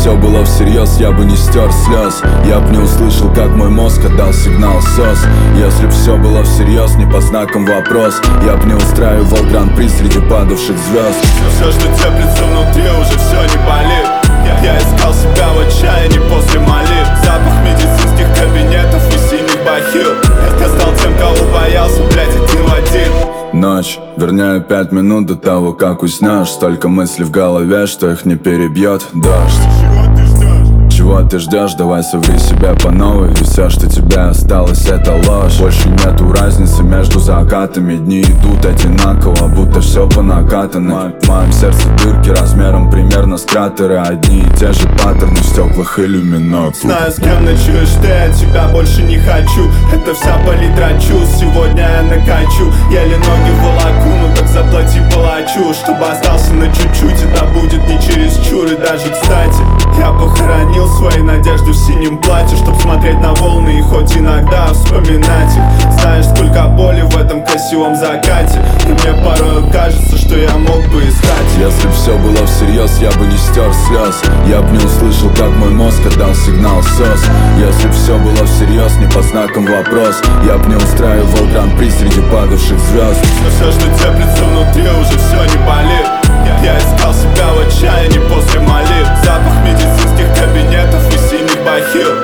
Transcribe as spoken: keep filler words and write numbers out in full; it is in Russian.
все было всерьез, я бы не стер слез. Я б не услышал, как мой мозг отдал сигнал сос. Если б все было всерьез, не по знакам вопрос, я б не устраивал гран-при среди падавших звезд. Все, что теплится внутри, уже все не болит. Я искал себя в отчаянии после молитв. Запах медицинских кабинетов и синих бахил. Я стал тем, кого боялся, блядь, один в один. Ночь, вернее пять минут до того, как уснешь. Столько мыслей в голове, что их не перебьет дождь. Чего ты ждешь? Давай соври себя по новой. Ведь все, что тебе осталось, это ложь. Больше нету разницы между закатами. Дни идут одинаково, будто все по накатанной. В моем сердце дырки размером примерно с кратеры. Одни и те же паттерны в стеклах иллюминов. Знаю, с кем ночуешь ты, от тебя больше не хочу. Это вся палитра чувств, сегодня я накачу. Еле ноги волоку, ну так заплати палачу. Чтобы остался на чуть-чуть, это будет не чересчур. И даже кстати, я похоронил свои надежды в синем платье, чтоб смотреть на волны и хоть иногда вспоминать их. Знаешь, сколько боли в этом красивом закате, и мне порой кажется, что я мог бы искать. Если б все было всерьез, я бы не стер слез. Я б не услышал, как мой мозг отдал сигнал сос. Если б все было всерьез, не по знакам вопрос, я б не устраивал гран-при среди падавших звезд. Но все, что теплится внутри, уже все не болит. Я искал себя в отчаянии после молитв. Запах медицинских кабинетов и синих бахил.